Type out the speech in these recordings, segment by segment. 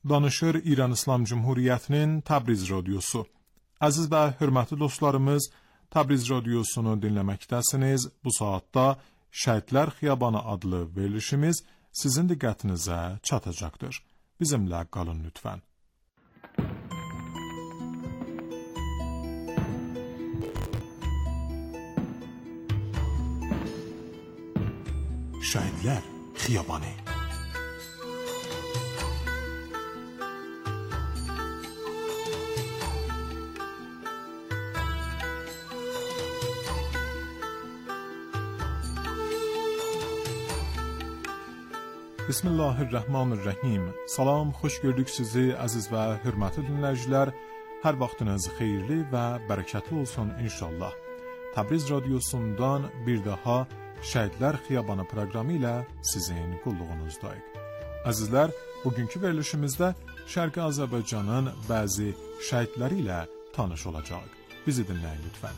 danışır İran İslam Cumhuriyyətinin Təbriz radiosu. Əziz və hörmətli dostlarımız, Təbriz radiosunu dinləməkdəsiniz. Bu saatda Şəhidlər Xiyabanı adlı verilişimiz sizin diqqətinizə çatacaqdır. Bizimlə qalın lütfən. Şəhidlər Xiyabanı. Bismillahirrahmanirrahim. Salam, xoş gördük sizi əziz və hörmətli dinləyicilər. Hər vaxtınız xeyirli və bərəkətli olsun inşallah. Təbriz radiosundan bir daha Şəhidlər Xiyabanı proqramı ilə sizin qulluğunuzdayıq. Əzizlər, bugünkü verilişimizdə Şərqi Azərbaycanın bəzi şəhidləri ilə tanış olacağıq. Bizi dinləyin lütfən.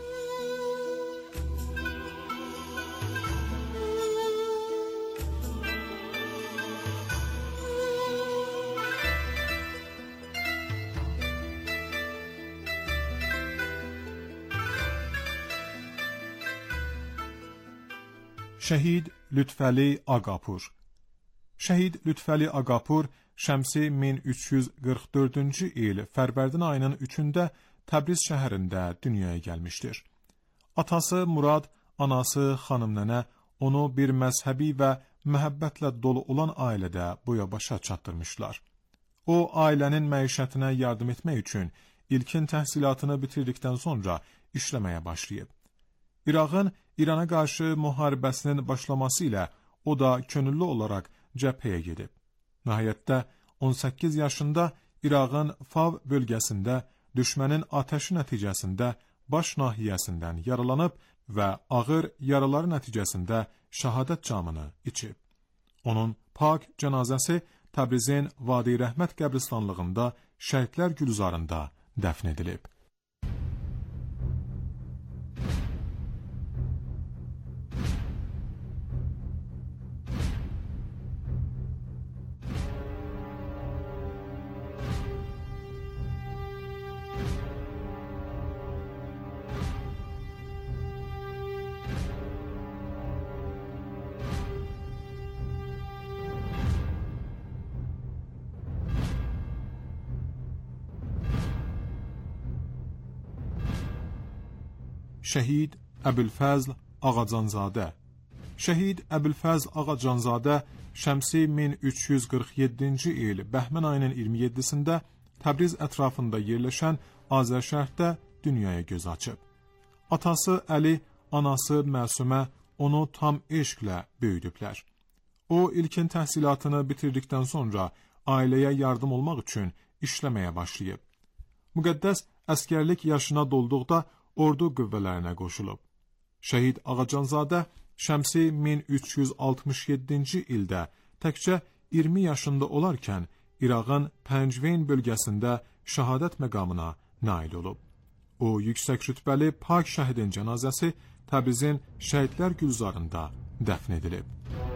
Şəhid Lütfəli Ağapur. Şəhid Lütfəli Ağapur şəmsi 1344-cü il Fərvərdin ayının 3-də Təbriz şəhərində dünyaya gəlmişdir. Atası Murad, anası xanım nənə onu bir məzhəbi və məhəbbətlə dolu olan ailədə boya-başa çatdırmışlar. O, ailənin məişətinə yardım etmək üçün ilkin təhsilatını bitirdikdən sonra işləməyə başlayıb. İraqın İrana qarşı müharibəsinin başlaması ilə o da könüllü olaraq cəbhəyə gedib. Nəhayətdə 18 yaşında İraqın Fav bölgəsində düşmənin atəşi nəticəsində baş nahiyəsindən yaralanıb və ağır yaraları nəticəsində şəhadət camını içib. Onun pak cənazəsi Təbrizin Vadi Rəhmət qəbristanlığında Şəhidlər Gülzarında dəfn edilib. Şəhid Əbülfəzl Ağacanzadə. Şəhid Əbülfəzl Ağacanzadə şəmsi 1347-ci il Bəhmən ayının 27-sində Təbriz ətrafında yerləşən Azərşəhərdə dünyaya göz açıb. Atası Əli, anası Məsumə onu tam eşqlə böyüdüblər. O, ilkin təhsilatını bitirdikdən sonra ailəyə yardım olmaq üçün işləməyə başlayıb. Müqəddəs əskərlik yaşına dolduqda ordu qüvvələrinə qoşulub. Şəhid Ağacanzadə şəmsi 1367-ci ildə təkcə 20 yaşında olarkən İraqın Pəncveyn bölgəsində şəhadət məqamına nail olub. O, yüksək rütbəli pak şəhidin cənazəsi Təbrizin Şəhidlər Gülzarında dəfn edilib.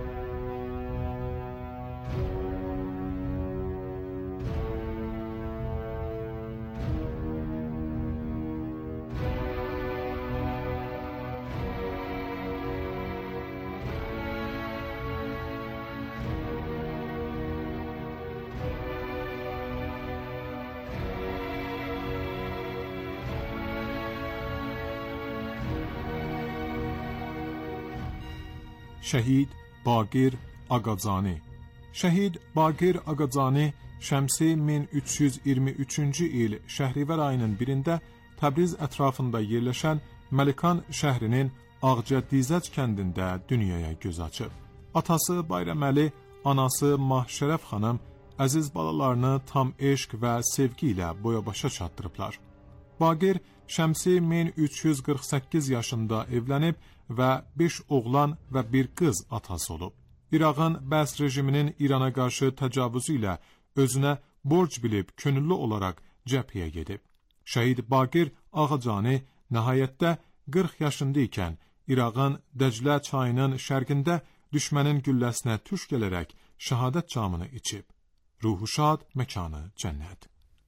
Şəhid Baqir Ağacani. Şəhid Baqir Ağacani şəmsi 1323-cü il Şəhrivər ayının 1-də Təbriz ətrafında yerləşən Məlikan şəhrinin Ağcədizəc kəndində dünyaya göz açıb. Atası Bayraməli, anası Mahşərəf xanım əziz balalarını tam eşq və sevgi ilə boya-başa çatdırıblar. Baqir şəmsi 1348 yaşında evlənib və 5 oğlan və 1 qız atası olub. İraqın Bəs rejiminin İrana qarşı təcavüzü ilə özünə borc bilib könüllü olaraq cəbhəyə gedib. Şəhid Baqir Ağacani nəhayətdə 40 yaşında ikən İraqın Dəclə çayının şərqində düşmənin gülləsinə tuş gələrək şəhadət camını içib. Ruhu şad, məkanı cənnət.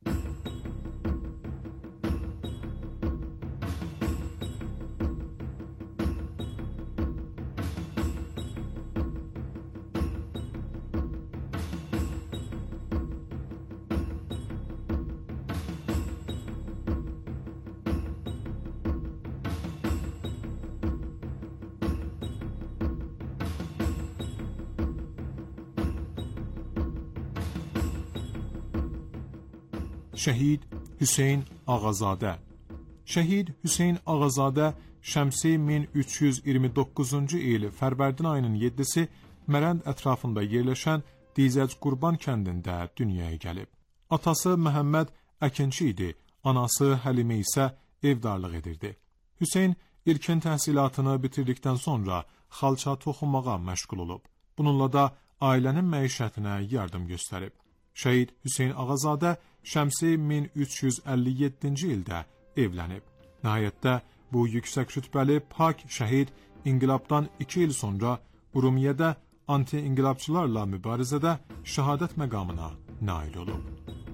Şəhid Hüseyn Ağazadə. Şəhid Hüseyn Ağazadə şəmsi 1329-cu il Fərvərdin ayının 7-si Mərənd ətrafında yerləşən Dizəc Qurban kəndində dünyaya gəlib. Atası Məhəmməd əkinçi idi, anası Həlimə isə evdarlıq edirdi. Hüseyn ilkin təhsilatını bitirdikdən sonra xalça toxunmağa məşğul olub. Bununla da ailənin məişətinə yardım göstərib. Şəhid Hüseyn Ağazadə şəmsi 1357-ci ildə evlənib. Nəhayətdə bu yüksək rütbəli pak şəhid inqilabdan 2 il sonra Urumiyədə anti-inqilabçılarla mübarizədə şəhadət məqamına nail olub.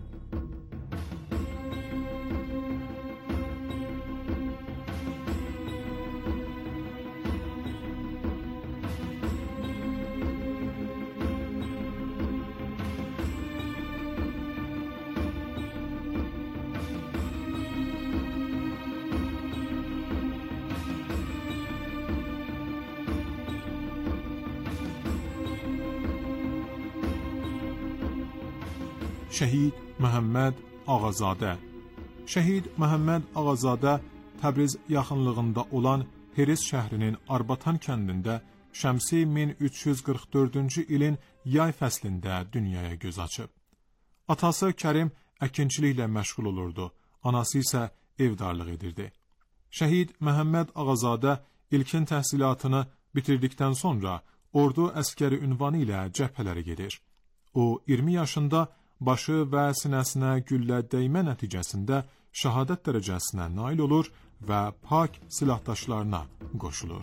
Şəhid Məhəmməd Ağazadə. Şəhid Məhəmməd Ağazadə Təbriz yaxınlığında olan Heris şəhrinin Arbatan kəndində şəmsi 1344-cü ilin yay fəslində dünyaya göz açıb. Atası Kərim əkinçiliklə məşğul olurdu, anası isə evdarlıq edirdi. Şəhid Məhəmməd Ağazadə ilkin təhsilatını bitirdikdən sonra ordu əskəri ünvanı ilə cəbhələrə gedir. O 20 yaşında başı və sinəsinə güllə dəymə nəticəsində şəhadət dərəcəsinə nail olur və pak silahdaşlarına qoşulur.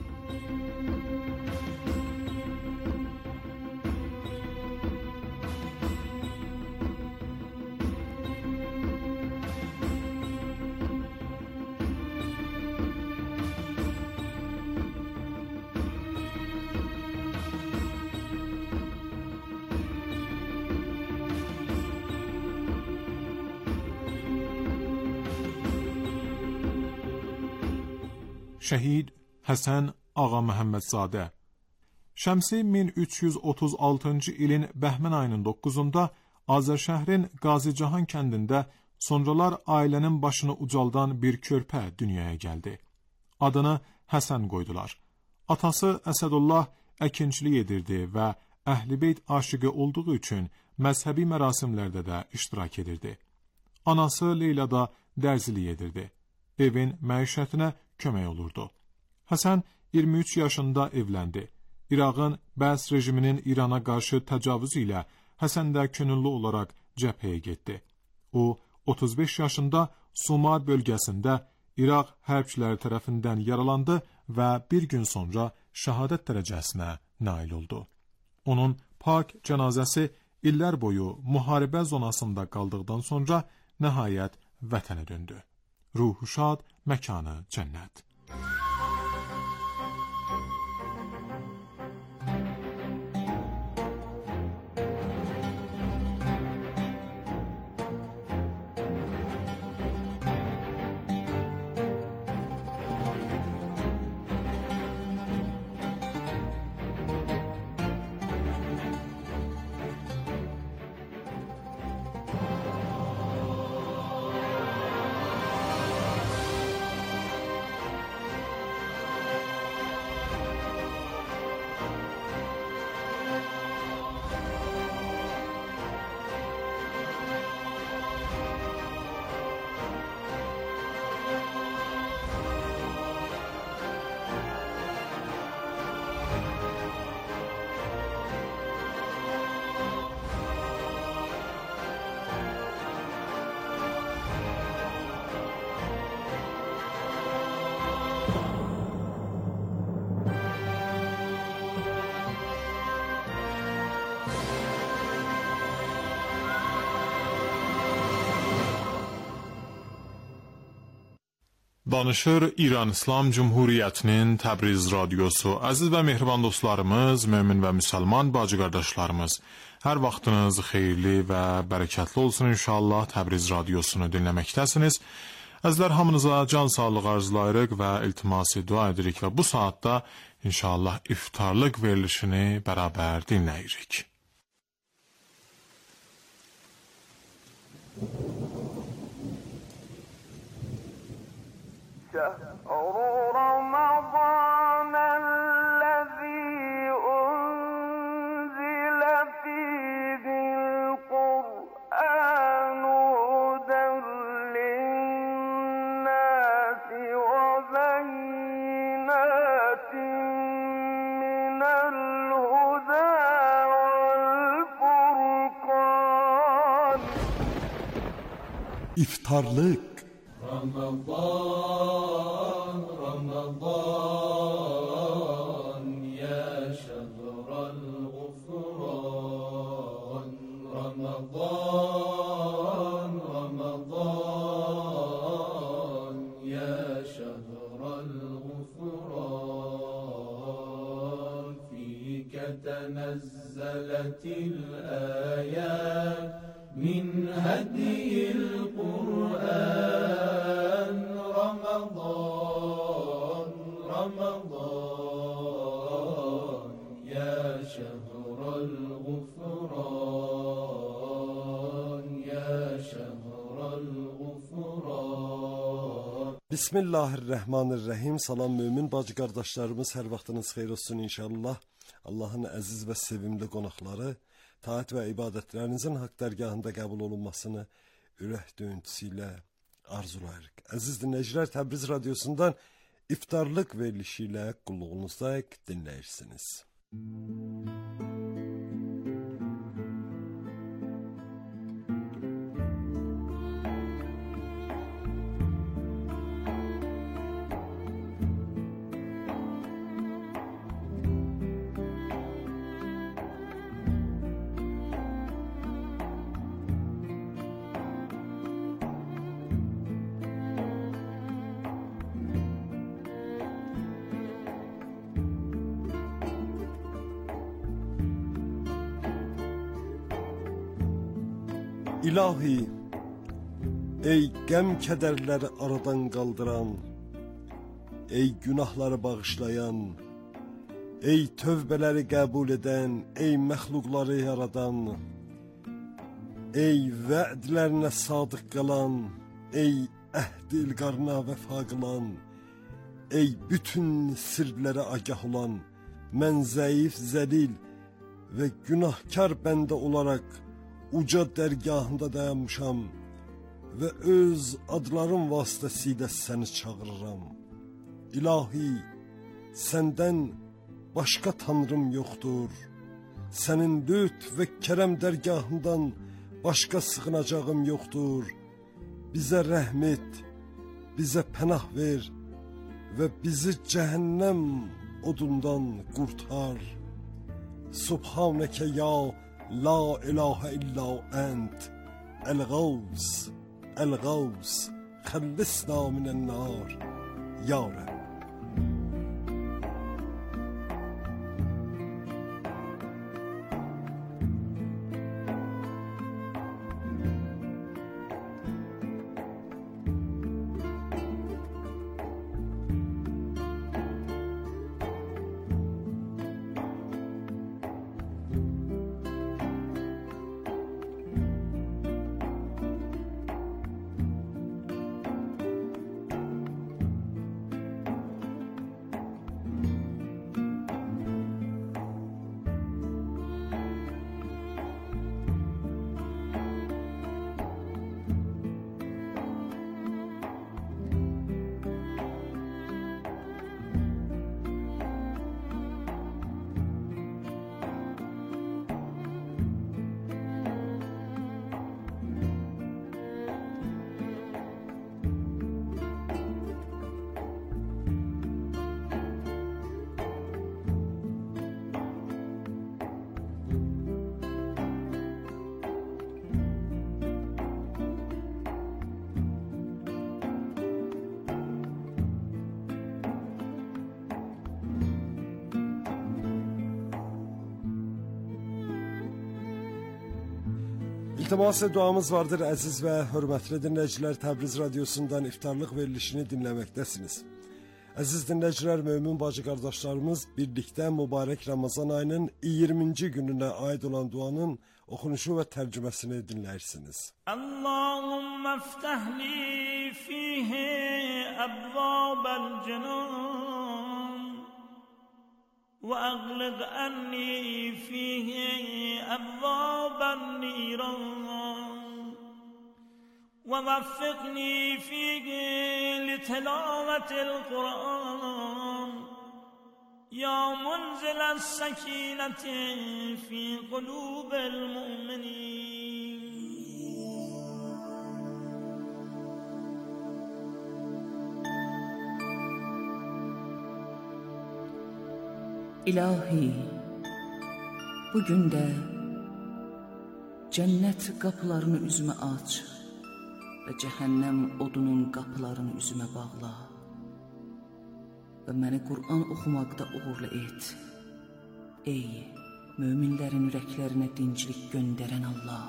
Şəhid Həsən Ağa Məhəmmədzadə. Şəmsi 1336-cı ilin Bəhmən ayının 9-da Azərşəhrin Qazicahan kəndində sonralar ailənin başını ucaldan bir körpə dünyaya gəldi. Adını Həsən qoydular. Atası Əsədullah əkinçilik edirdi və Əhl-i-Beyt aşiqi olduğu üçün məzhəbi mərasimlərdə də iştirak edirdi. Anası Leyla da dərzilik edirdi. Evin məişətinə kömək olurdu. Həsən 23 yaşında evləndi. İraqın Bəs rejiminin İrana qarşı təcavüzü ilə Həsən də könüllü olaraq cəbhəyə getdi. O, 35 yaşında Sumar bölgəsində İraq hərbçiləri tərəfindən yaralandı və bir gün sonra şəhadət dərəcəsinə nail oldu. Onun pak cənazəsi illər boyu müharibə zonasında qaldıqdan sonra nəhayət vətənə döndü. Ruhu şad, məkanı cənnət. Danışır İran İslam Cumhuriyyətinin Təbriz radiosu. Əziz və mehriban dostlarımız, mömin və müsəlman bacı qardaşlarımız, hər vaxtınız xeyirli və bərəkətli olsun inşallah. Təbriz radiosunu dinləməkdəsiniz. Əzizlər, hamınıza can sağlığı arzulayırıq və iltimasi dua edirik və bu saatda inşallah iftarlıq verilişini bərabər dinləyirik. İftarlık. Ramazan, Ramazan, ya şehral gufran. Ramazan, Ramazan, ya şehral gufran. Fike tenezzeletil ayat min hediyil Kur'an. Ramazan, Ramazan, ya şehral gufran, ya şehral gufran. Bismillahirrahmanirrahim. Salam mümin bacı qardaşlarımız, hər vaxtınız xeyir olsun inşallah. Allahın əziz və sevimli qonaqları, taat və ibadətlərinizin haqq dərgahında qəbul olunmasını ürək döyüntüsü ilə arzulayırıq. Əziz dinləyicilər, Təbriz radiosundan iftarlıq verilişi ilə qulluğunuzdayıq, dinləyirsiniz. İlahi, ey qəm kədərləri aradan qaldıran, ey günahları bağışlayan, ey tövbələri qəbul edən, ey məxluqları yaradan, ey vədlərinə sadıq qalan, ey əhd ilqarına vəfa qılan, ey bütün sirlərə agah olan, mən zəif, zəlil və günahkar bəndə olaraq uca dərgahında dayanmışam və öz adlarım vasitəsilə səni çağırıram. İlahi, səndən başqa tanrım yoxdur. Sənin lütf və kərəm dərgahından başqa sığınacağım yoxdur. Bizə rəhm et, bizə pənah ver və bizi cəhənnəm odundan qurtar. Subhanəkə ya La ilahe illa ent El-Gavs, El-Gavs, Xəllisna minən-nar, Ya Rəbb. İltimas duamız vardır əziz və hörmətli dinləyicilər. Təbriz radiosundan iftarlıq verilişini dinləməkdəsiniz. Əziz dinləyicilər, mömin bacı qardaşlarımız birlikdə mübarək Ramazan ayının 20-ci gününə aid olan duanın oxunuşu və tərcüməsini dinləyirsiniz. Allahumma iftahli fihi abwabal cennan ve aghliq anni fihi abwaban niran ve vaffiqni fihi litelavetil Kur'an ya munzilas sakineti fi kulubil mu'minin. İlahi, bugün də cənnət qapılarını üzümə aç və cəhənnəm odunun qapılarını üzümə bağla və məni Qur'an oxumaqda uğurlu et. Ey, möminlərin ürəklərinə dinclik göndərən Allah!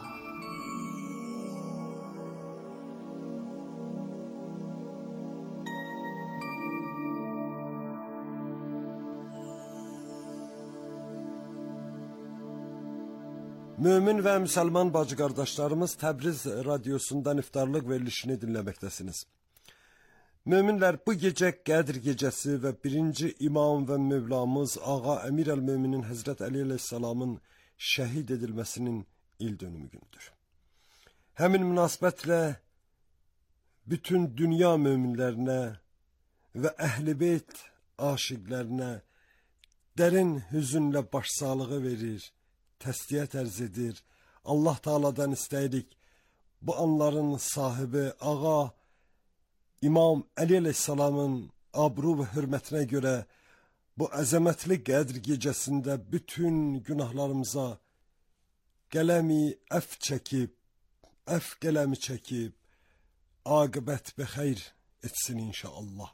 Mömin və müsəlman bacı qardaşlarımız Təbriz radiosundan iftarlıq verilişini dinləməkdəsiniz. Möminlər, bu gecə Qədr gecəsi və birinci imam və Mövlamız Ağa Əmir əl-Möminin Həzrət Əli əleyhissalamın şəhid edilməsinin il dönümü günüdür. Həmin münasibətlə bütün dünya möminlərinə və Əhl-i Beyt aşiqlərinə dərin hüzünlə başsağlığı verir, təsliyyət ərz edir. Allah Taala'dan istəyirik, bu anların sahibi Ağa İmam Əli əleyhissalamın abru və hörmətinə görə bu əzəmətli Qədr gecəsində bütün günahlarımıza qələmi əf qələmi çəkib, aqibət bəxeyr etsin inşallah.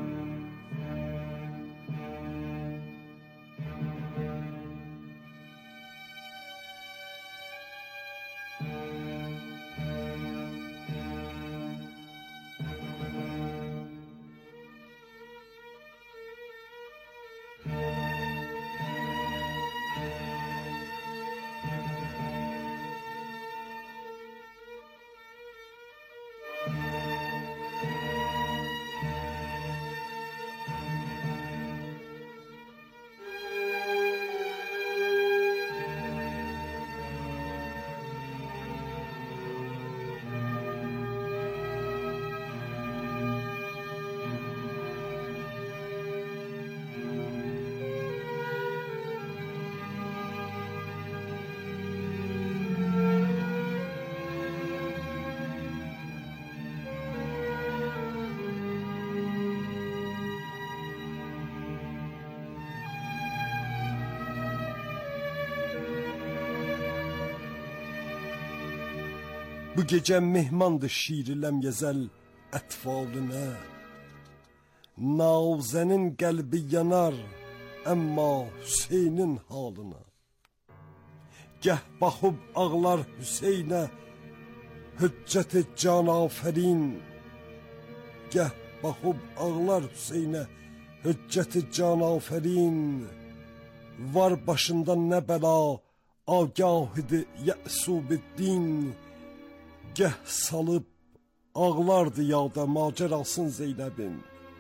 Bu gecə mehmandır şiiri ləmyəzəl ətfalına. Navzənin qəlbi yanar, əmma Hüseynin halına. Gəh baxıb ağlar Hüseynə, hüccət-i can afərin. Gəh baxıb ağlar Hüseynə, hüccət-i can afərin. Var başında nə bəla, agahid-i yəsubiddin. Gəh salıb ağlardı yada macerasın Zeynəbin.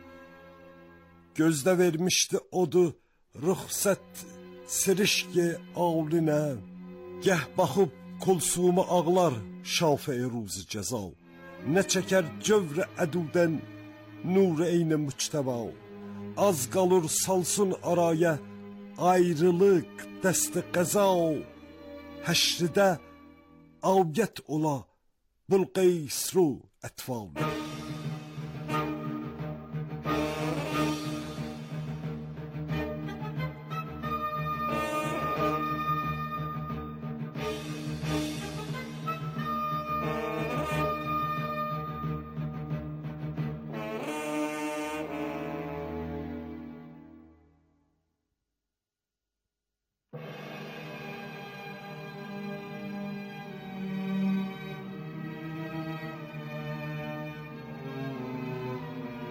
Gözdə vermişdi odu rüxsət sirişki avlinə. Gəh baxıb kulsumu ağlar şafe-i ruzi cəza. Nə çəkər cövrə ədudən nur eyni müçtəba. Az qalır salsın araya ayrılıq dəsti qəza. Həşridə avgət ola Bulqeysru ətfalına.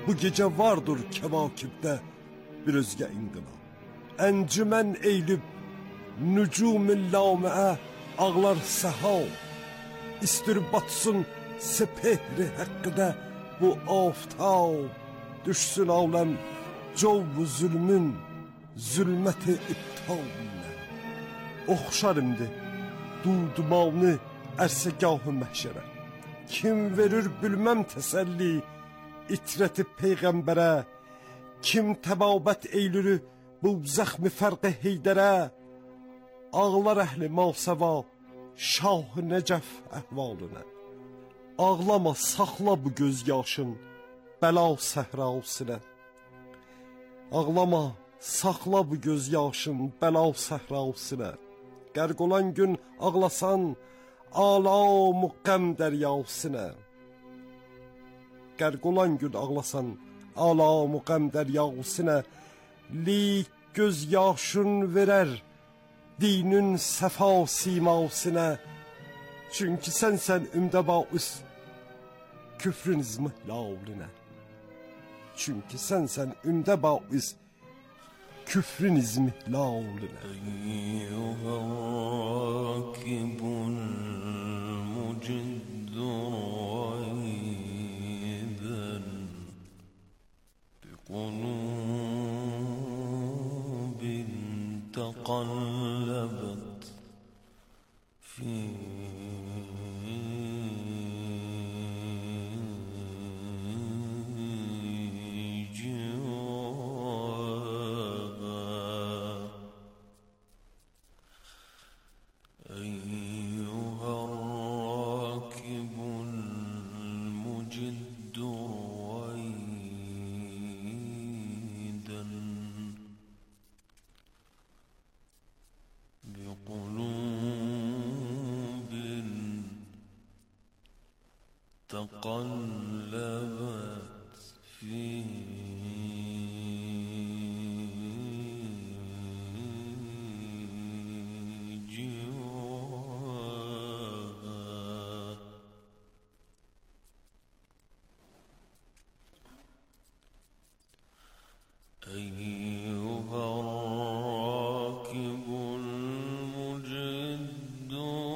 Bu gecə vardır kəvakibdə bir özgə inqilab. Əncümən eylib nücum-i lamiə ağlar səhal. İstir batsın sepehri haqqıda bu aftab. Düşsün aləm covvu zulmün zülməti ibtalinə. Oxşar imdi dudumanı ərsəgahı məhşərə. Kim verir bilməm təsəlli itrəti peyğəmbərə. Kim təbabət eylir bu zəxmi fərqi heydərə. Ağlar əhli malsəva Şah-ı Nəcəf əhvalına. Ağlama, saxla bu göz yaşın bəla səhrasına. Ağlama, saxla bu göz yaşın bəla səhrasına. Qərq olan gün ağlasan alam-ı qəm dəryasına. Qərq olan gün ağlasan alam-ı qəm dəryasına. Lik göz yaşın verər dinin səfa simasına. Çünki sənsən ümdə baüs küfrün izmihlalına. Çünki sənsən ümdə baüs küfrün izmihlalına. Eyyuhâkibun muciddur aydan biqulubin taqallabat fi تقلبت في جواها أيها الراكب المجد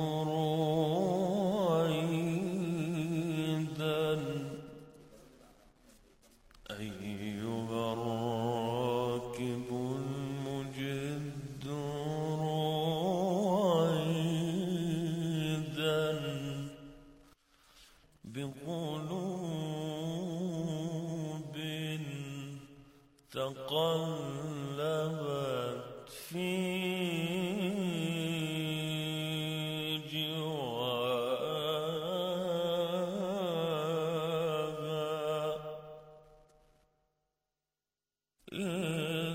رويدا أيها الراكب المجد رويدا بقلوب تقلبت في جواها إن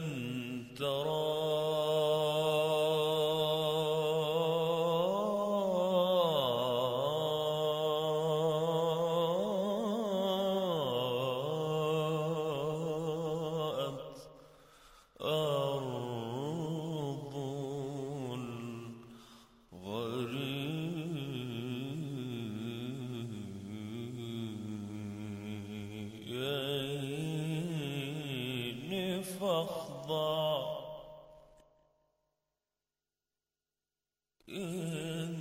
تراءت أرض الغريين فاخضع إن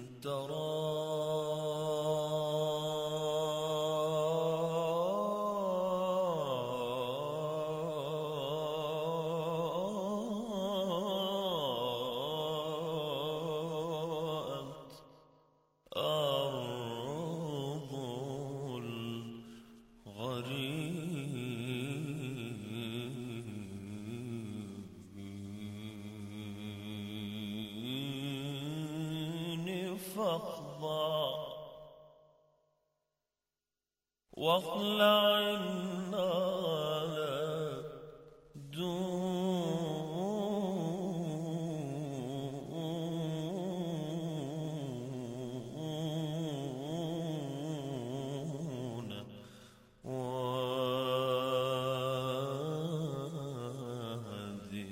تراءت أرض الغريين فاخضع واخلع النعل دون وادي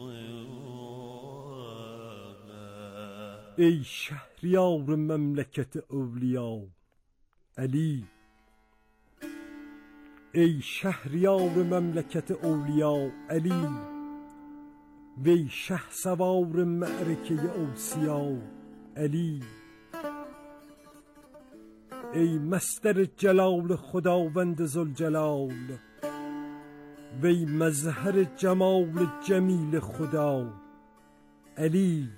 طواها. Ey şəhriyar məmləkəti övliya, Əli, ey şehriyar memleket evliya Ali, vey şehsevar me'reke evsiya Ali, ey مصدر جلال خداوند ذوالجلال وی مظهر جمال جمیل خدا علی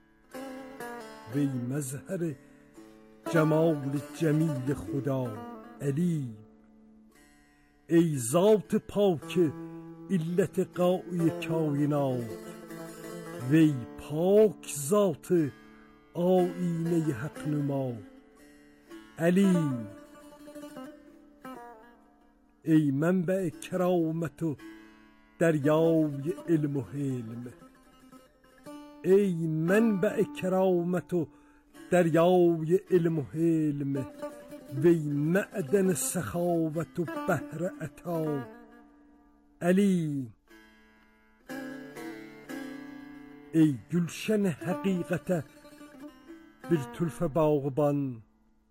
وی مظهر جمال جمیل خدا علی ای ذات پاک علت قایی کائنات وی پاک ذات آیینه حق نما علی ای منبع کرامت و دریای علم و حلم ای منبع کرامت و دریای علم و حلم وی معدن سخاوت و بحر عطا علی ای گلشن حقیقت bir tülfe bağban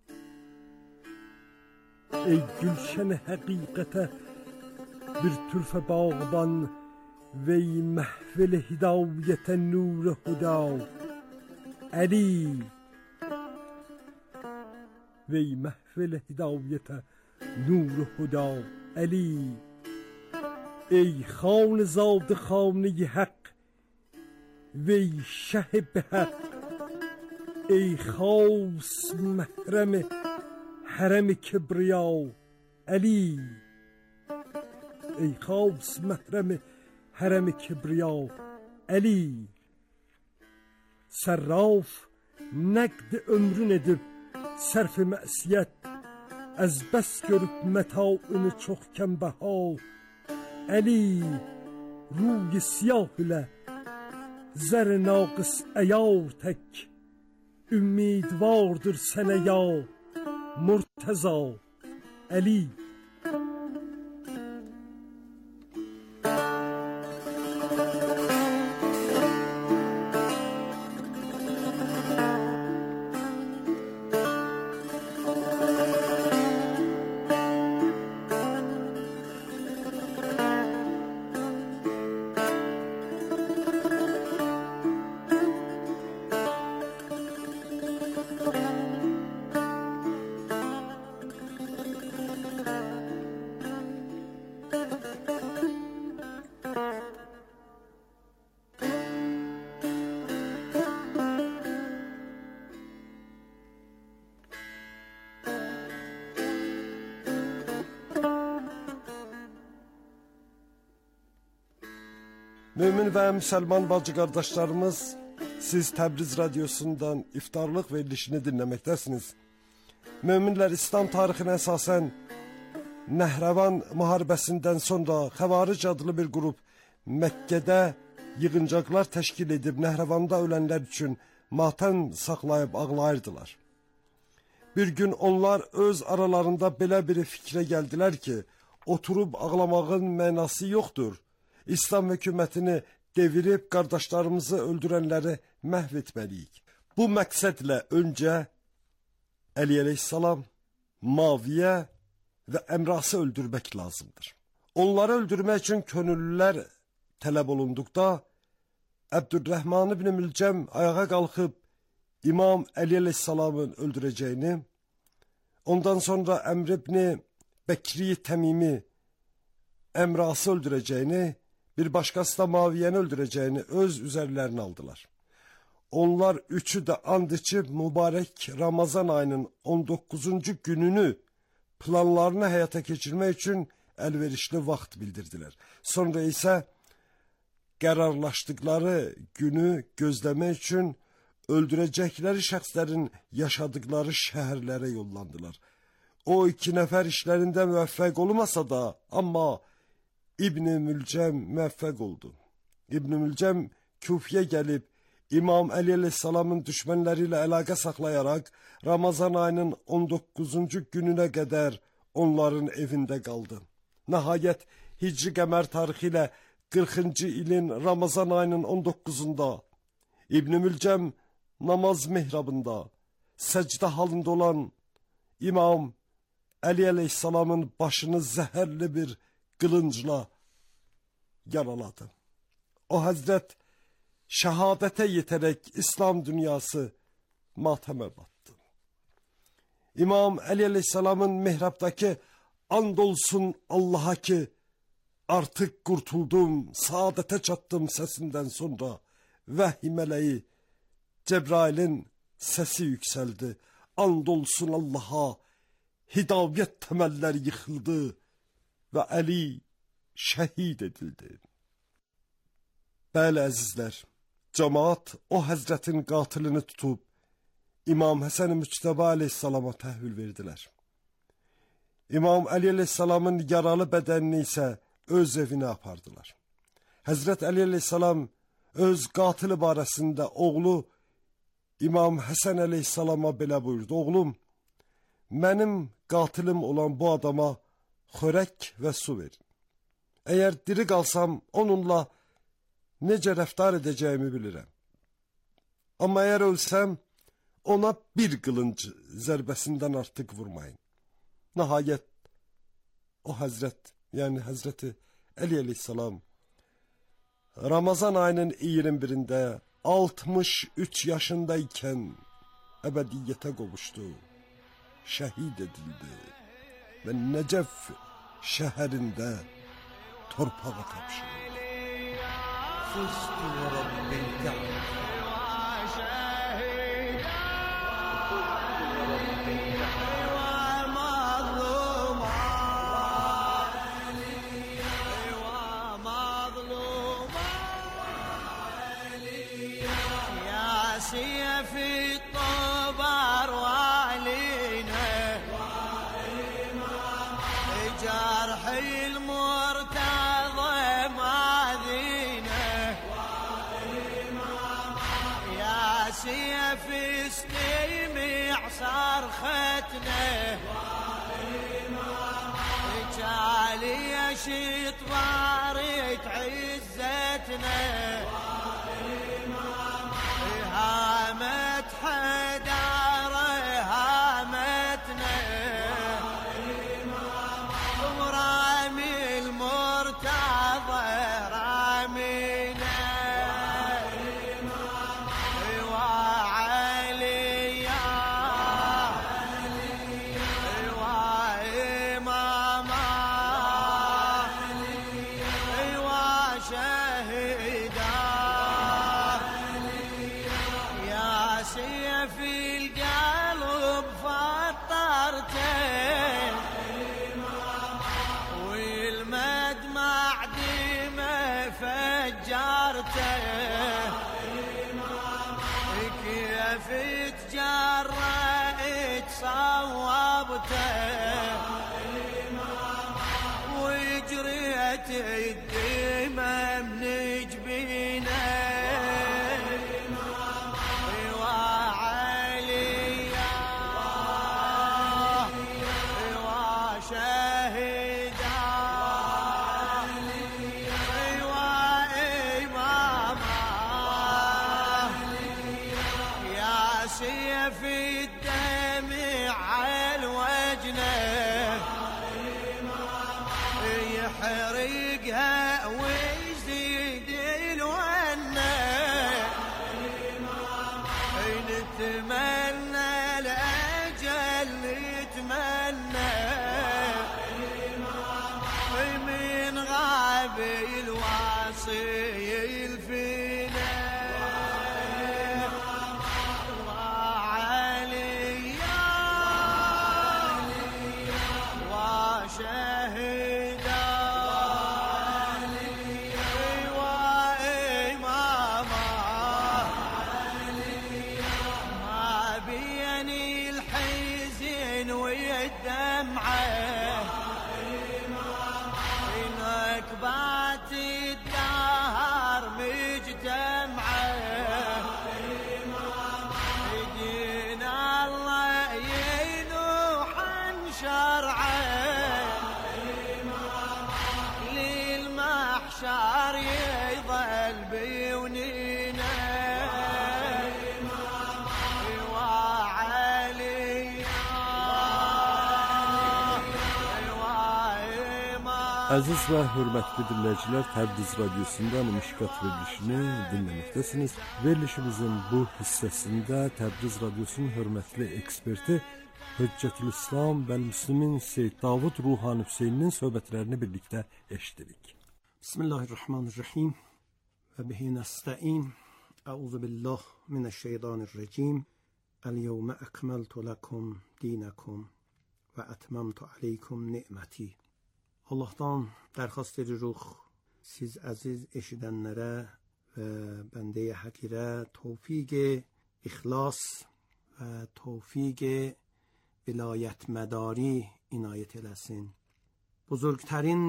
ey gülşen hakikate bir tülfe bağban ve mahfil hidayete nur huda Ali ve mahfil hidayete nur huda Ali ey khan zad khane hak ve şehb hak ای خاص محرم حرم کبریا علی ای خاص محرم حرم کبریا علی صراف نقد ömrün edip صرف معصیت از بس görüp metaını çokken beha علی روی siyah ile zar naqis ayar tek Ümmidvardır sənə ya Murtaza Ali Mümin ve Müslüman bacı kardeşlerimiz, siz Təbriz Radyosu'ndan iftarlık verilişini dinlemektesiniz. Müminler İslam tarixine esasen Nəhravan muharebesinden sonra Xəvaric adlı bir grup Mekke'de yığıncaklar teşkil edip Nəhravanda ölenler için matem saklayıp ağlayırdılar. Bir gün onlar öz aralarında belə bir fikre geldiler ki, oturup ağlamağın mənası yoktur. İslam hükümetini devirip kardeşlerimizi öldürenleri mahvetmeliyik. Bu məqsədlə önce Ali aleyhissalam, Maviye ve Emras'ı öldürmek lazımdır. Onları öldürmek için könüllüler talep olundukta Abdurrahman ibn Mülcem ayağa kalkıp İmam Ali aleyhissalamın öldüreceğini, ondan sonra Emr ibn Bekri Temimi Emras'ı öldüreceğini, bir başkası da Maviye'ni öldüreceğini öz üzerlerine aldılar. Onlar üçü de and içip mübarek Ramazan ayının 19. gününü planlarını hayata geçirmek için elverişli vaxt bildirdiler. Sonra ise kararlaştıkları günü gözlemek için öldürecekleri şəxslərin yaşadıkları şehirlere yollandılar. O iki nefer işlerinde müvəffəq olmasa da ama İbn-i Mülcem müvəffəq oldu. İbn-i Mülcem Küfiye gelip İmam Ali aleyhissalamın düşmanlarıyla əlaqə saxlayarak Ramazan ayının 19. gününe kadar onların evinde kaldı. Nəhayət Hicri qəmər tarixi ilə 40. ilin Ramazan ayının 19'unda İbn-i Mülcem namaz mihrabında secde halinde olan İmam Ali Aleyhisselam'ın başını zəhərli bir qılıncla yaraladı. O Həzrət şəhadətə yetərək İslam dünyası matəmə batdı. İmam Ali Aleyhisselam'ın mihrabdakı and olsun Allah'a ki artıq qurtuldum, saadətə çatdım səsindən sonra vəhy mələyi Cebrail'in səsi yüksəldi. And olsun Allah'a hidayət təməlləri yıxıldı və Əli şəhid edildi. Bəli əzizlər, cəmaat o Həzrətin qatilini tutub İmam Həsən-i Müctəba Aleyhisselama təhvil verdilər. İmam Ali Aleyhisselam'ın yaralı bədənini isə öz evinə apardılar. Həzrət Ali Aleyhisselam öz qatili barəsində oğlu İmam Həsən Aleyhisselama belə buyurdu: oğlum, mənim qatilim olan bu adama xörək və su verin. Əgər diri qalsam onunla necə rəftar edəcəyimi bilirəm. Amma əgər ölsəm ona bir qılınc zərbəsindən artıq vurmayın. Nəhayət o Həzrət, yəni Həzrəti Ali Aleyhisselam Ramazan ayının 21'ində 63 yaşındayken əbədiyyətə qovuşdu, şəhid edildi və Nəcəf şəhərində torpağa tapşırıldı. في الطبر والينا جرح المرتضى ماذينا يا سيف استمع صرختنا جالي شطبارة عزتنا هامت حدارة هامتنا ورامي المرتضى رامينا وعليا وإماما وشهيدا في القلب فطرته والمدمع دمه فجرته كيف تجرأت صوبته وجريت الدمه من جبينه في الدمع على الوجنه يحرقها ويزيد الونه نتمنى الأجل نتمنى من غاب الواصي الفينا نكبات الدهر مجتمعه دين الله ينوح عن شرعه للمحشر يظل بيونينا Əziz və hörmətli dinləyicilər, Təbriz Radiosundan Mişqat verilişini dinləməkdəsiniz. Verilişimizin bu hissəsində Təbriz Radiosunun hörmətli eksperti Hüccətülislam və Müslimin Seyyid Davud Ruhani Hüseyninin söhbətlərini birlikdə eşitdik. Bismillahirrahmanirrahim və bihi nəstəin. Əuzu billah minəşşeytanirracim. El-yevmə əkməltu ləkum dinəkum və ətməmtu aleykum ni'məti. Allah'tan dərxast edirik siz əziz eşidənlərə və bəndəyə həqirə tövfiq ixlas və tövfiq vilayət mədari inayət eləsin. Buzurgtərin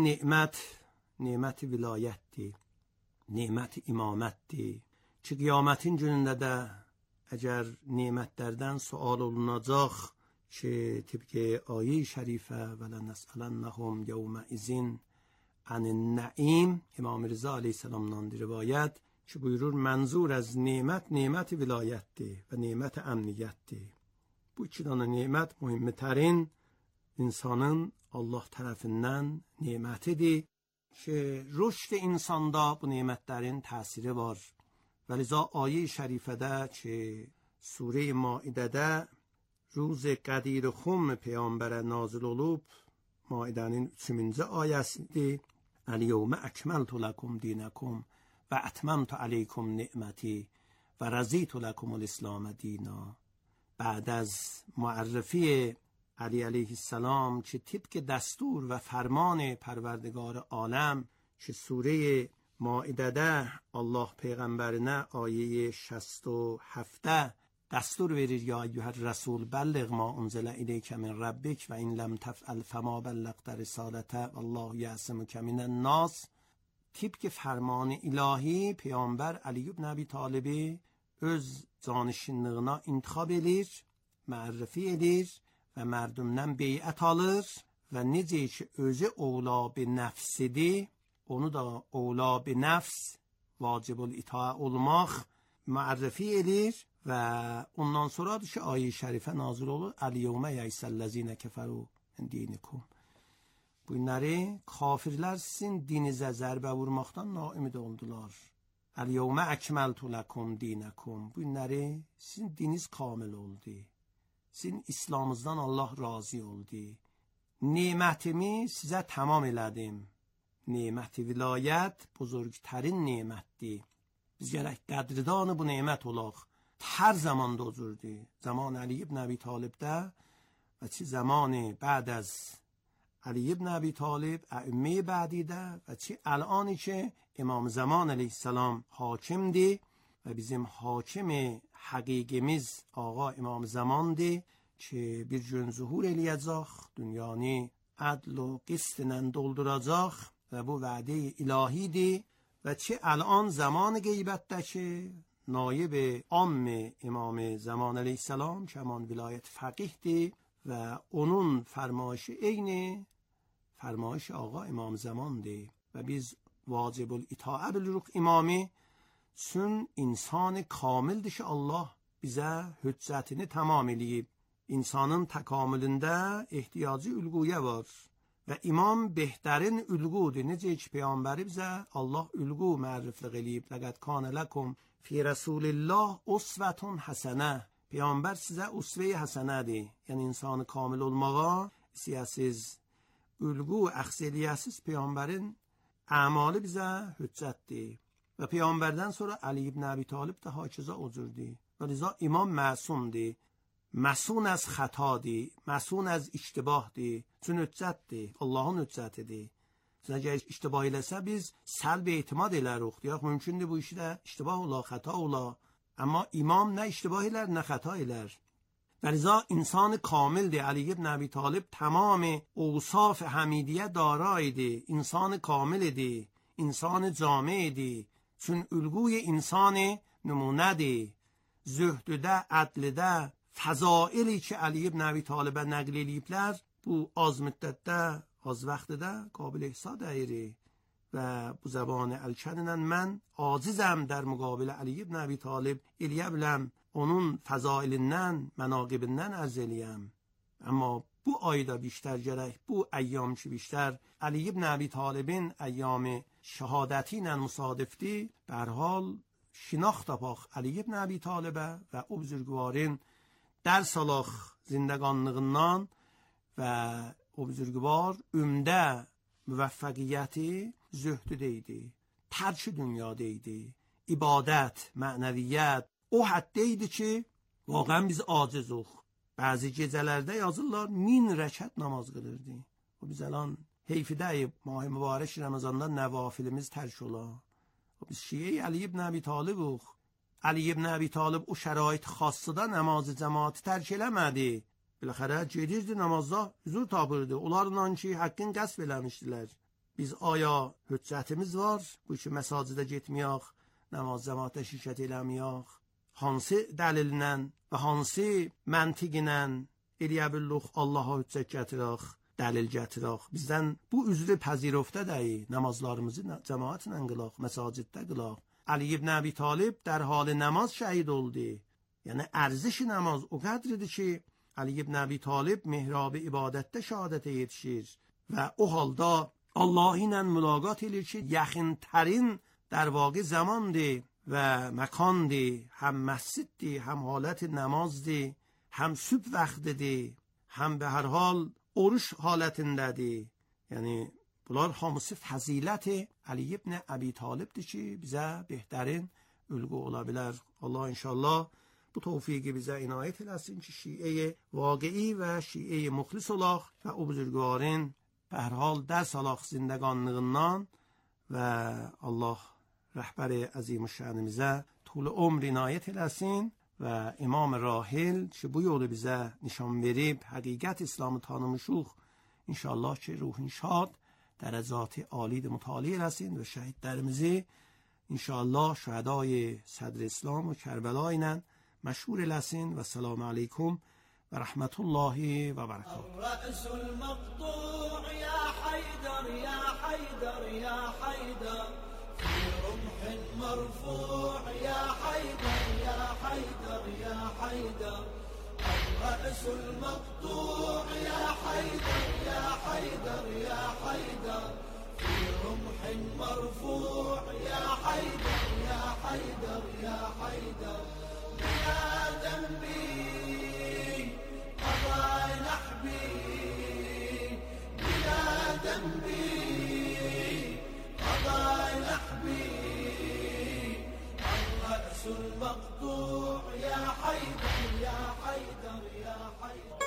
nemət vilayətdir, nemət imamətdir ki, qiyamətin günündə də əgər nemətlərdən sual olunacaq ki, tibqi ayə-i şərifə və lənəsələnəhum yevmə izin ənin-nəim İmam Rıza aleyhisselamdan rivayət ki, buyurur mənzur az nemət vilayətdir və nemət əmniyyətdir. Bu iki dana nemət mühimmitərin insanın Allah tərəfindən nemətidir ki, rüşd insanda bu nemətlərin təsiri var. Və liza ayə-i şərifədə ki, Sure-i Maidədə روز قدیر خم پیامبر نازل olub Maidənin 3-cü ayəsidir. Əl-yevmə əkməltu ləkum dinəkum və ətməmtu aleykum ni'məti və rəzitu ləkumul İslamə dina. بعد از معرفی علی علیه السلام که طبق دستور و فرمان پروردگار عالم که سوره مائده الله پیغمبرنه آیه 67 دستور verir یا ایها الرسول بلغ ما انزل الیک من ربک و این لم تفعل فما بلغت رسالته والله یعصمک من الناس. طبق فرمان ilahi Peyğəmbər Ali ibn Əbi Talibi öz canişinliyinə intikhab edir, mərrifi edir və mərdumdan beyət alır və necə ki özü ola bi nəfsidir, onu da ola bi nəfs vacibul itaə olmaq mərrifi edir və ondan sonra ki ayə-i şərifə nazil olur. Əl-yevmə yəysəl-ləzinə kəfəru min dinikum. Bu günləri kafirlər sizin dinizə zərbə vurmaqdan naümid oldular. Əl-yevmə əkməltu ləkum dinəkum. Bu günləri sizin diniz kamil oldu. Sizin İslamınızdan Allah razı oldu. Nemətimi sizə tamam elədim. Neməti vilayət buzurgtərin nemətdir. Biz gərək qədridanı bu nemət olaq. Hər zamanda huzurdur. Zaman Ali ibn Əbi Talibdə və çi zamanı بعد از علی ابن ابی طالب ائمه بعدیده و چی الانی که امام زمان علیه السلام حاکم دی و bizim hakim həqiqimiz ağa imam zamandır ki bir gün zuhur eləyəcək, dünyanı ədl و qist ilə dolduracaq və bu vədə ilahidir və ki الان zaman qeybətdə ki naib عام امام زمان علیه السلام که همان ولایت فقیهdir و onun فرمایش عین فرمایش آقا امام زمانdır و biz vacib itaə bilirik imami çün insan kamildir ki Allah bizə hüccətini tamam eləyib. İnsanın təkamülündə ehtiyacı ülğuya var və imam behtarin ülğudur. Necə ki Peyğəmbəri bizə Allah ülğu məriflik eləyib. Ləqəd kanə ləkum fi rəsulillah usvətun həsənə. Peyğəmbər sizə usve-i həsənədir. Yəni insanı kamil olmağa siyasiz ülğu əxsəliyəsiz Peyğəmbərin əmalı bizə hüccətdir. Və Peyğəmbərdən sonra Ali ibn Əbi Talib də hakeza ocurdur. Və liza imam məsumdir. Məsun az xətadır, məsun az iştibahdır. Çün hüccətdir, Allahın hüccətidir. Əgər iştibah eləsə biz səlb etimad elərik. Deyək, mümkündür bu işdə iştibah ola, xəta ola. Amma imam nə iştibah elər, nə xəta elər. Və liza insan kamildir. Ali ibn Əbi Talib tamam اوصاف حمیدیه دارایdir. İnsan kamildir. İnsan camidir. Çün ülğuy insan nümunədir. Zühdüdə, ədlidə, fəzaili ki Ali ibn Əbi Talibə nəql eləyiblər, bu az müddətdə, az vaxtda qabil ihsa deyir. Və bu zəbanı əlkənlə mən acizəm در müqabilə Ali ibn Əbi Talib eləyə biləm. Onun fəzailindən, mənaqibindən ərz eləyəm. Amma bu ayda بیشتر گرək bu ایام ki بیشتر علی ابن ابی طالبin ایام şəhadəti müsadifdir. به هر حال şinaxt tapaq Ali ibn Abi Talibə və o buzurgvarın در salax zindəqanlığından və o buzurgvar ümdə müvəffəqiyyəti zühdüdə idi, tərk dünyada idi, ibadət, mənəviyyət o həddə idi ki, واقعا biz acizuq. Bəzi gecələrdə yazırlar 1000 rəkət namaz qılırdı. O biz الان heyfidə mah mübarək Ramazanda nəvafilimiz tərk ola. O biz şiə Ali ibn Abi Talibuq. Ali ibn Abi Talib o şərait xassıda namaz cəmaati tərk eləmədi. Biləxərə gedirdi namazda huzur tapırdı. Onlarla ki haqqın qəsb eləmişdilər. Biz aya hüccətimiz var, bu ki məsacidə getməyək, namaz cəmaatda şirkət eləməyək. Hansı dəlillə və hansı məntiqlə eləyə billuq Allaha hüccət gətirək, dəlil gətirək. Bizdən bu üzrü pəzirofdə dəyi namazlarımızı cəmaatla qılaq, məsaciddə qılaq. Ali ibn Abi Talib در حال namaz şəhid oldu. Yəni ərziş namaz o qədridir ki, Ali ibn Abi Talib mihrab ibadətdə şəhadətə yetişir və o halda Allah ilə mülaqat edir ki, yaxıntərin در واقع zamandır və məkandır, həm məsciddir, həm halət namazdır, həm sübh vaxtıdır, həm به هر حال oruç halətindədir. Yəni bunlar hamısı fəzilət Ali ibn Abi Talibdir ki, bizə bəhtərin ülgü ola bilər. Allah inşallah bu tövfiqi bizə inayət eləsin ki, şiə واقعی və şiə muxlis olaq və o buzurgvarın به هر حال در salax zindəqanlığından və Allah rəhbər əzim şənimizə طول عمر inayət eləsin və İmam Rahil ki bu yolu bizə nişan verib həqiqət İslamı tanımışıq. İnşallah ki ruhun şad dərəcat عالی متعالی eləsin və şəhidlərimizi inşallah şəhədای sədr İslam و کربلا ilə məşhur eləsin və selamun aleyküm və rəhmətullahi və bərəkatuhu. الرأس المقطوع يا حيدر يا حيدر يا حيدر في رمح مرفوع يا حيدر يا حيدر يا حيدر الرأس المقطوع يا حيدر يا حيدر يا حيدر في رمح مرفوع يا حيدر يا حيدر يا حيدر بلا ذنبي قضى نحبي بلا ذنبي قضى نحبي الرأس المقطوع يا حيدر يا حيدر يا حيدر.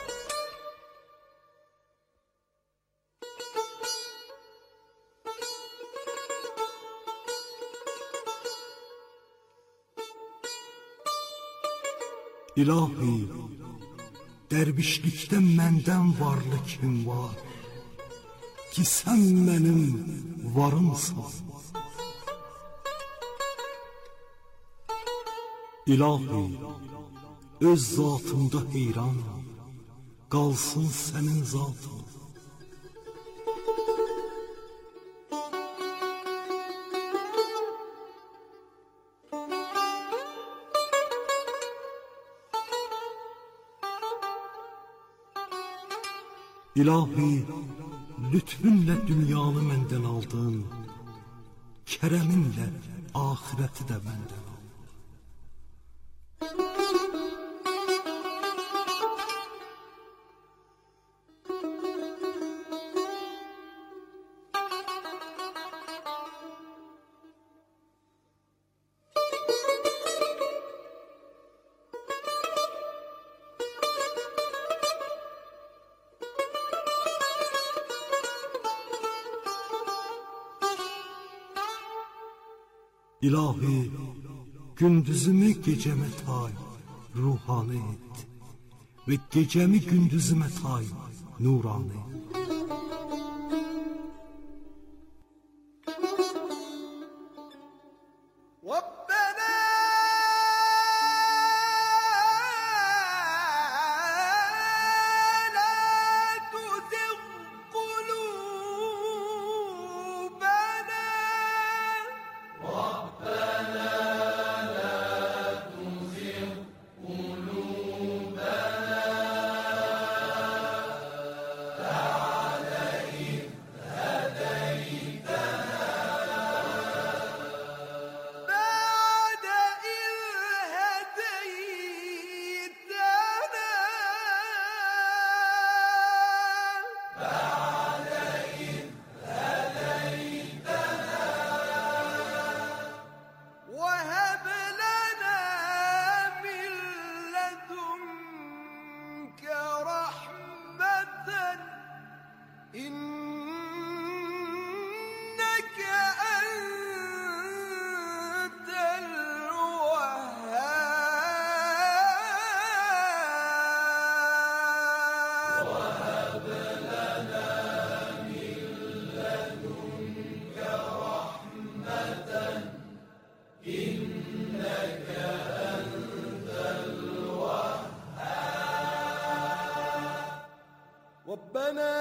İlahi, dərvişlikdə məndən varlı kim var ki sən mənim varımsan. İlahi, öz zatımda heyran qalsın sənin zatın. İlahi, lütfünlə dünyanı məndən aldın, kərəminlə ahirəti də məndən aldın. İlahi, gündüzümü gecəmə tay, ruhanı et və gecəmi gündüzümə tay, nuranı et. وهب لنا من لدنك رحمة إنك أنت الوهاب ربنا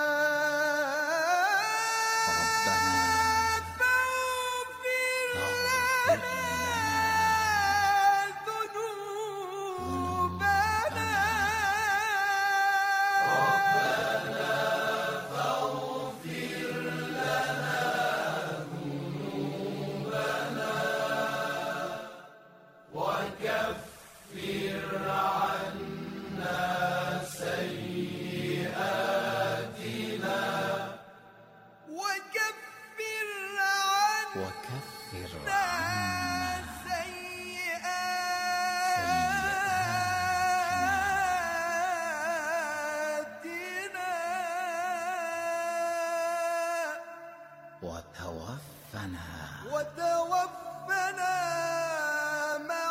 وتوفنا مع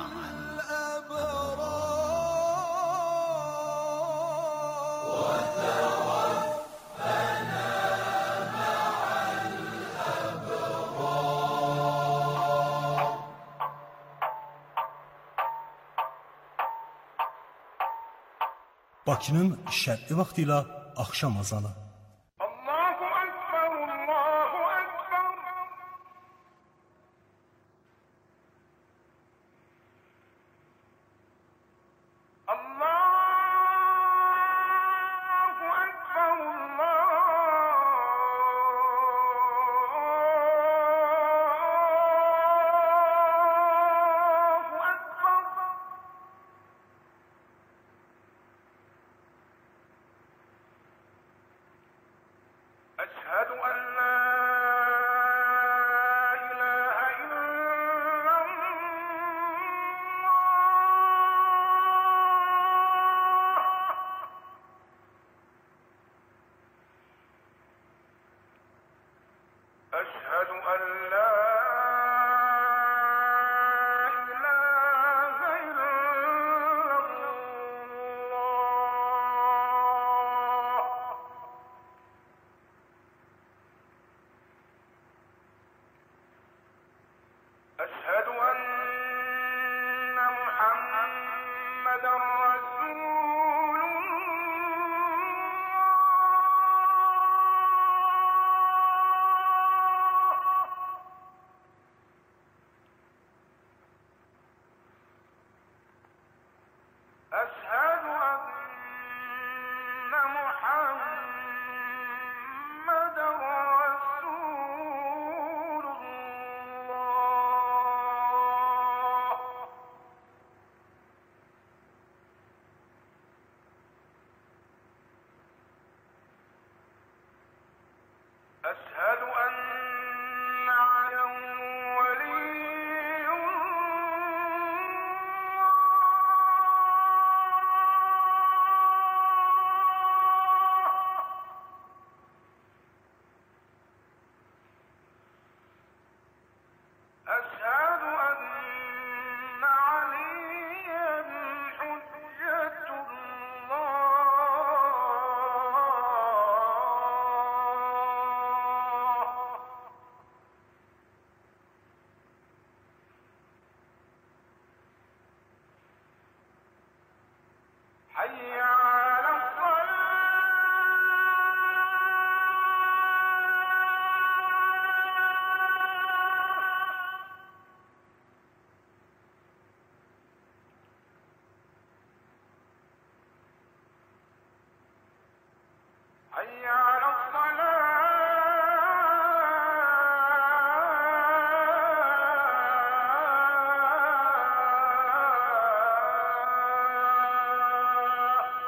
الأبرار Bakının şərqi vaxtı ilə axşam azanı. Allahu Ekber, Allahu Ekber. Allahu Ekber, Allahu Ekber. أشهد أن لا إله إلا الله أشهد أن لا إله إلا الله أشهد أن محمدا رسول الله أشهد أن محمدا رسول الله أشهد أن عليا ولي أشهد أن عليا حجة الله حي على الصلاة حي على الصلاة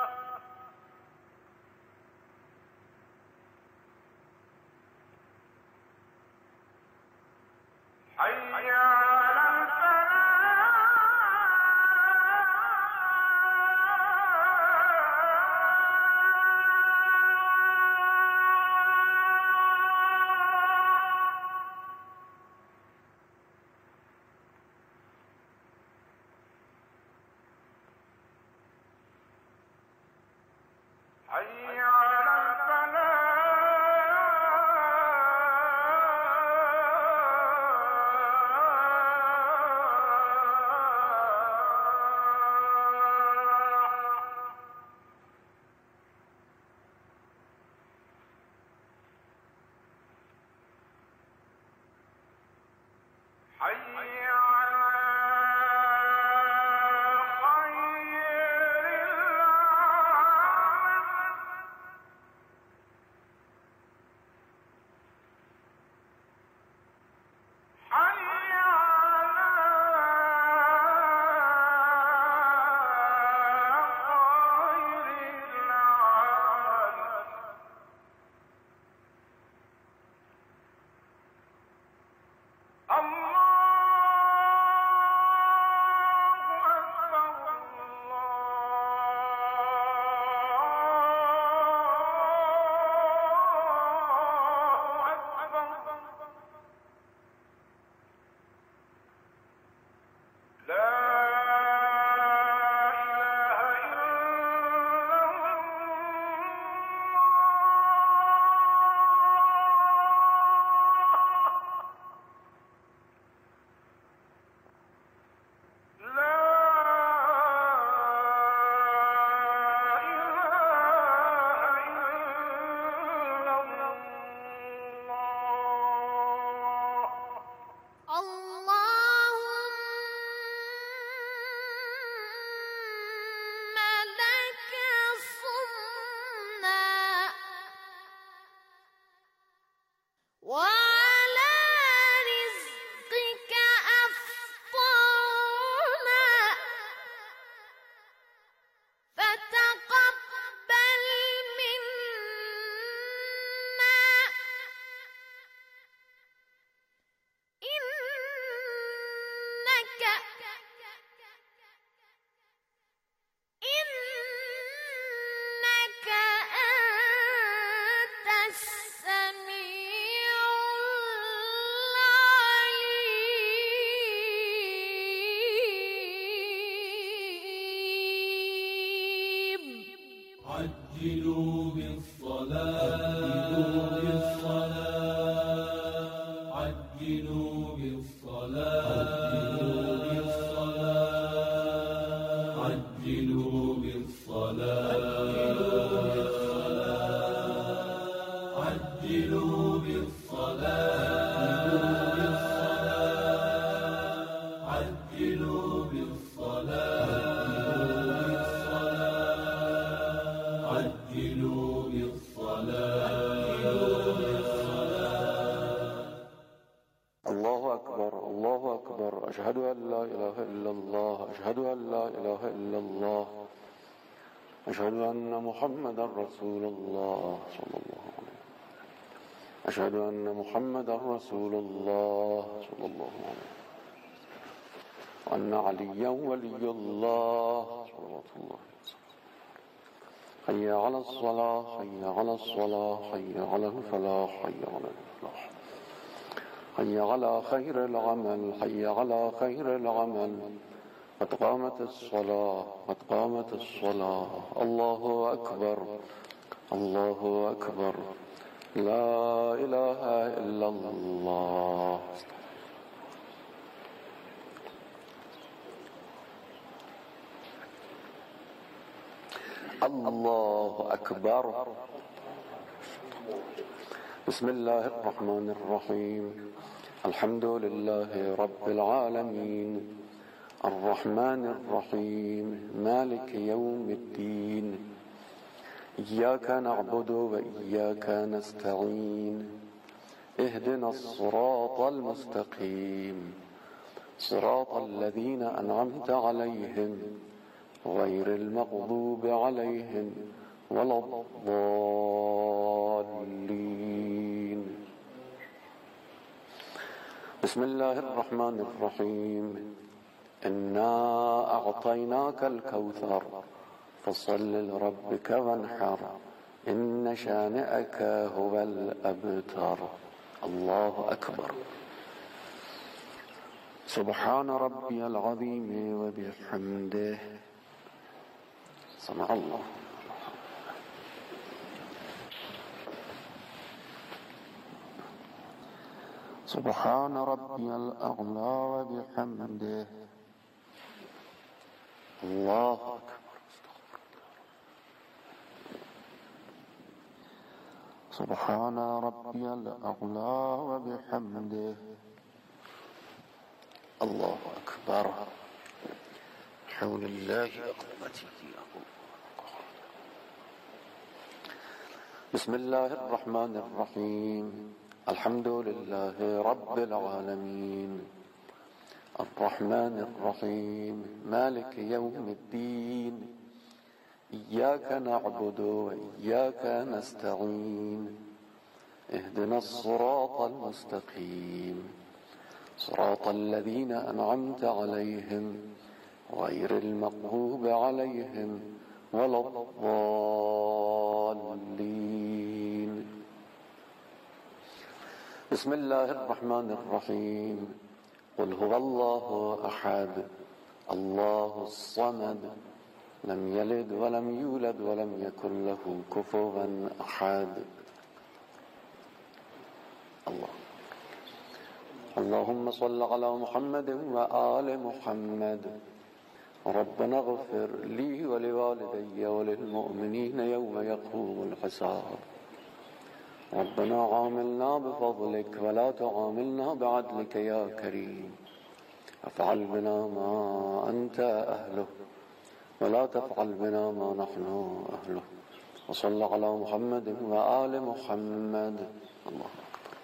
حي على حي على خير العالم حي على خير العالم الله عجلوا بالصلاة عجلوا بالصلاة عجلوا بالصلاة عجلوا بالصلاة عجلوا بالصلاة عجلوا بالصلاة. الله أكبر الله أكبر أشهد أن لا إله إلا الله أشهد أن لا إله إلا الله أشهد أن محمدا رسول الله صلى الله عليه وسلم أشهد أن محمدا رسول الله صلى الله عليه وسلم وأن عليا ولي الله صلوات الله حي على الصلاة حي على الصلاة حي على الفلاح حي على الفلاح حي على خير العمل حي على خير العمل قد قامت الصلاة قد قامت الصلاة الله أكبر الله أكبر لا إله إلا الله. الله أكبر. بسم الله الرحمن الرحيم الحمد لله رب العالمين الرحمن الرحيم مالك يوم الدين إياك نعبد وإياك نستعين اهدنا الصراط المستقيم صراط الذين أنعمت عليهم غير المغضوب عليهم ولا الضالين. بسم الله الرحمن الرحيم إنا أعطيناك الكوثر فصل لربك وانحر إن شانئك هو الأبتر. الله أكبر. سبحان ربي العظيم وبحمده سمع الله. سبحان ربي الأعلى وبحمده الله أكبر سبحان ربي الأعلى وبحمده الله أكبر حول الله وقوته بسم الله الرحمن الرحيم الحمد لله رب العالمين الرحمن الرحيم مالك يوم الدين إياك نعبد وإياك نستعين اهدنا الصراط المستقيم صراط الذين أنعمت عليهم غير المغضوب عليهم ولا الضالين بسم الله الرحمن الرحيم قل هو الله أحد الله الصمد لم يلد ولم يولد ولم يكن له كفوا أحد اللهم صل على محمد وآل محمد ربنا اغفر لي ولوالدي وللمؤمنين يوم يقوم الحساب ربنا عاملنا بفضلك ولا تعاملنا بعدلك يا كريم افعل بنا ما أنت أهله ولا تفعل بنا ما نحن أهله وصل على محمد وآل محمد الله أكبر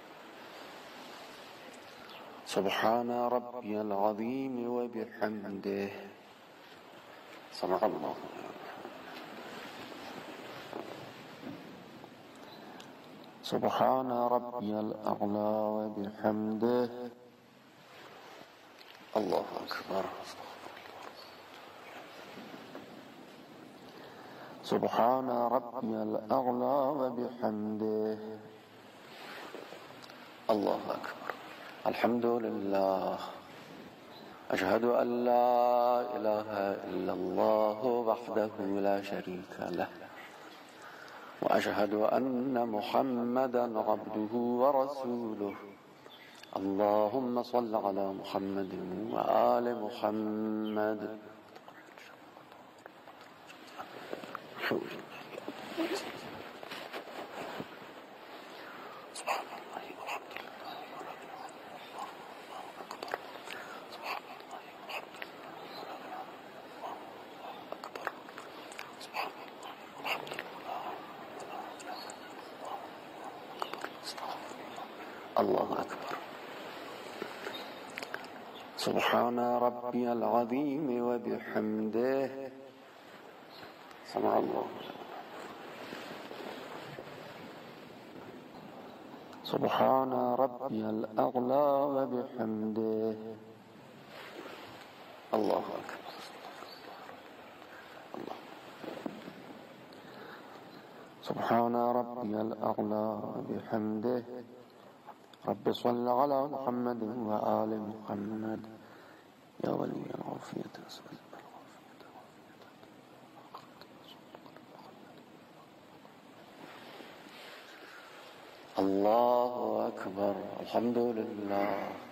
سبحان ربي العظيم وبحمده سمع الله سبحان ربي الأعلى وبحمده الله أكبر سبحان ربي الأعلى وبحمده الله أكبر الحمد لله أشهد أن لا إله إلا الله وحده لا شريك له وأشهد أن محمدا عبده ورسوله اللهم صل على محمد وآل محمد الله أكبر سبحان ربي العظيم وبحمده سمع الله سبحان ربي الأعلى وبحمده الله أكبر الله سبحان ربي الأعلى وبحمده رب صل على محمد وآل محمد يا ولي العافية الله أكبر الحمد لله